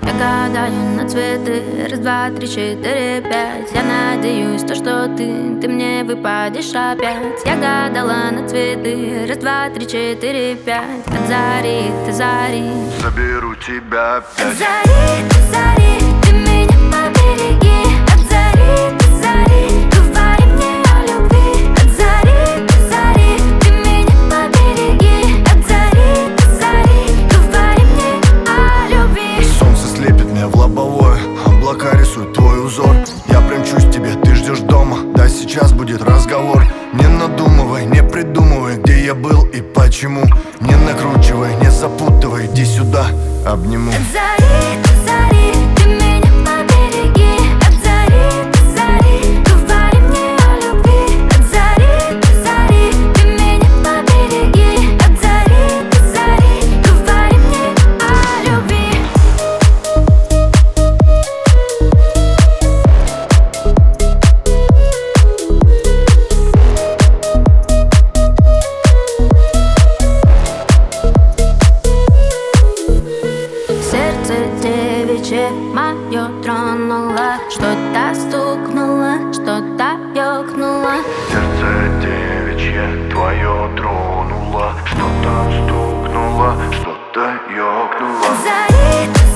Я гадаю на цветы. Раз, два, три, четыре, пять. Я надеюсь, то, что ты мне выпадешь опять. Я гадала на цветы. Раз, два, три, четыре, пять. От зари до зари заберу тебя опять. От зари до зари ты меня побереги. От зари до зари говори мне о любви. От зари до зари ты меня побереги. От зари до зари говори мне о любви. Солнце слепит меня в лобовое, облака рисуют твой узор. Я примчусь к тебе, ты ждешь дома. Да, сейчас будет разговор. Не надумывай, не придумывай, где я был и почему. Не накручивай, не запутывай, иди сюда, обниму. От зари до зари ты меня побереги. От зари до зари говори мне о любви. От зари до зари ты меня побереги. От зари до зари говори мне о любви. Сердце девичье мое тронуло, что-то стукнуло, что-то ёкнуло. Сердце девичье твое тронуло, что-то стукнуло, что-то ёкнуло. От зари до